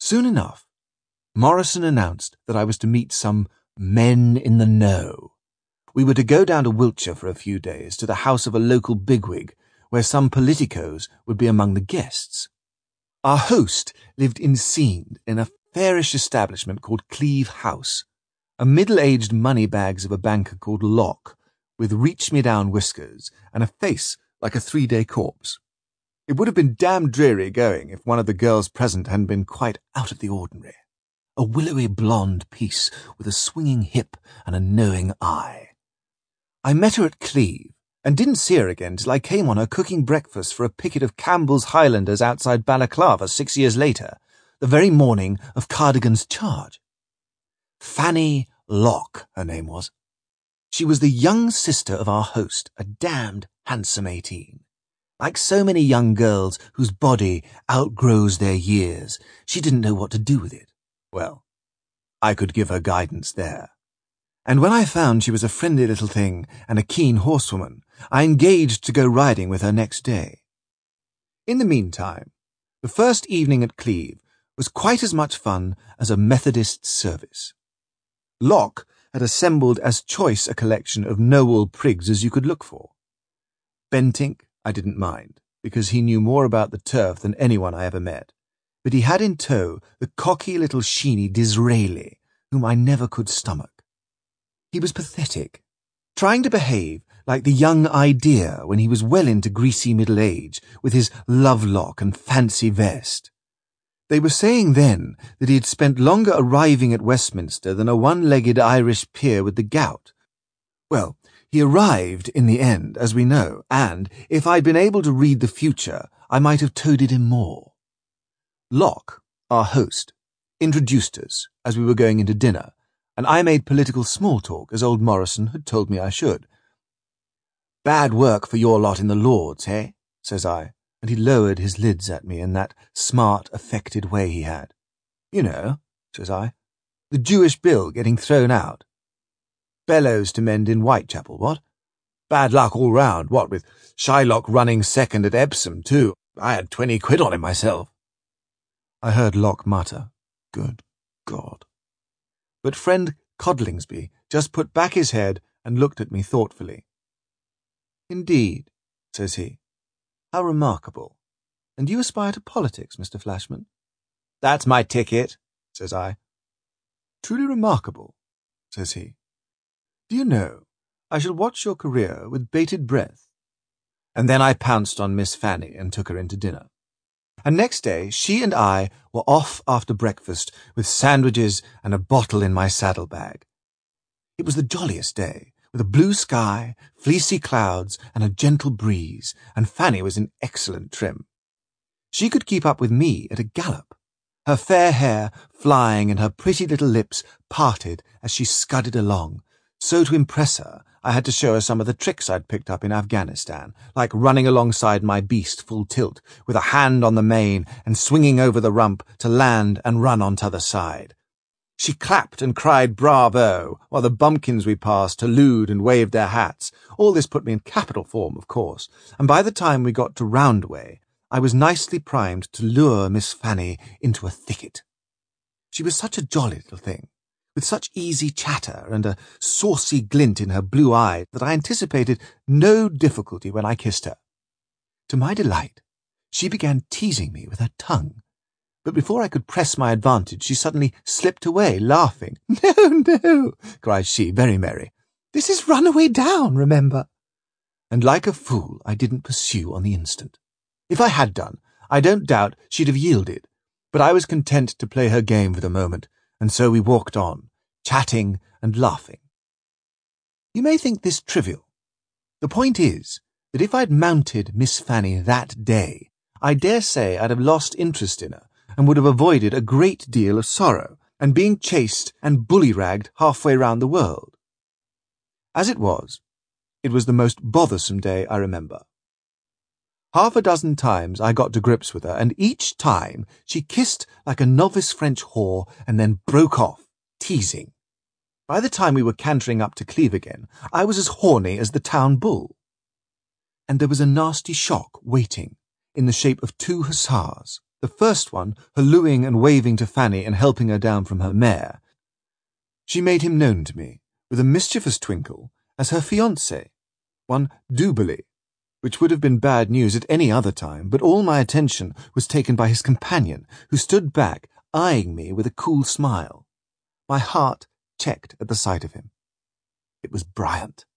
Soon enough, Morrison announced that I was to meet some men in the know. We were to go down to Wiltshire for a few days to the house of a local bigwig, where some politicos would be among the guests. Our host lived in Scene in a fairish establishment called Cleeve House, a middle-aged moneybags of a banker called Locke, with reach-me-down whiskers and a face like a 3-day corpse. It would have been damn dreary going if one of the girls present hadn't been quite out of the ordinary. A willowy blonde piece with a swinging hip and a knowing eye. I met her at Cleeve, and didn't see her again till I came on her cooking breakfast for a picket of Campbell's Highlanders outside Balaclava 6 years later, the very morning of Cardigan's charge. Fanny Locke, her name was. She was the young sister of our host, a damned handsome 18. Like so many young girls whose body outgrows their years, she didn't know what to do with it. Well, I could give her guidance there. And when I found she was a friendly little thing and a keen horsewoman, I engaged to go riding with her next day. In the meantime, the first evening at Cleeve was quite as much fun as a Methodist service. Locke had assembled as choice a collection of know-all prigs as you could look for. Bentinck I didn't mind, because he knew more about the turf than anyone I ever met, but he had in tow the cocky little sheeny Disraeli, whom I never could stomach. He was pathetic, trying to behave like the young idea when he was well into greasy middle age, with his love-lock and fancy vest. They were saying then that he had spent longer arriving at Westminster than a one-legged Irish peer with the gout. Well, he arrived in the end, as we know, and, if I'd been able to read the future, I might have toadied him more. Locke, our host, introduced us as we were going into dinner, and I made political small talk as old Morrison had told me I should. "Bad work for your lot in the Lords, eh?" says I, and he lowered his lids at me in that smart, affected way he had. "You know," says I, "the Jewish bill getting thrown out. Bellows to mend in Whitechapel, what? Bad luck all round, what, with Shylock running second at Epsom, too. I had 20 quid on him myself." I heard Locke mutter, "Good God." But friend Codlingsby just put back his head and looked at me thoughtfully. "Indeed," says he. "How remarkable. And you aspire to politics, Mr. Flashman?" "That's my ticket," says I. "Truly remarkable," says he. "Do you know, I shall watch your career with bated breath." And then I pounced on Miss Fanny and took her into dinner. And next day she and I were off after breakfast with sandwiches and a bottle in my saddlebag. It was the jolliest day, with a blue sky, fleecy clouds, and a gentle breeze, and Fanny was in excellent trim. She could keep up with me at a gallop, her fair hair flying and her pretty little lips parted as she scudded along. So to impress her, I had to show her some of the tricks I'd picked up in Afghanistan, like running alongside my beast full tilt, with a hand on the mane and swinging over the rump to land and run on t'other side. She clapped and cried bravo, while the bumpkins we passed hallooed and waved their hats. All this put me in capital form, of course, and by the time we got to Roundway, I was nicely primed to lure Miss Fanny into a thicket. She was such a jolly little thing, with such easy chatter and a saucy glint in her blue eye that I anticipated no difficulty when I kissed her. To my delight, she began teasing me with her tongue, but before I could press my advantage, she suddenly slipped away, laughing. "No, no," cried she, very merry. "This is Runaway Down, remember." And like a fool, I didn't pursue on the instant. If I had done, I don't doubt she'd have yielded, but I was content to play her game for the moment, and so we walked on, chatting and laughing. You may think this trivial. The point is that if I'd mounted Miss Fanny that day, I dare say I'd have lost interest in her and would have avoided a great deal of sorrow and being chased and bully-ragged halfway round the world. As it was the most bothersome day I remember. Half a dozen times I got to grips with her, and each time she kissed like a novice French whore and then broke off, teasing. By the time we were cantering up to Cleeve again, I was as horny as the town bull. And there was a nasty shock waiting, in the shape of 2 hussars, the first one hallooing and waving to Fanny and helping her down from her mare. She made him known to me, with a mischievous twinkle, as her fiancé, one Duberly, which would have been bad news at any other time, but all my attention was taken by his companion, who stood back, eyeing me with a cool smile. My heart checked at the sight of him. It was Bryant.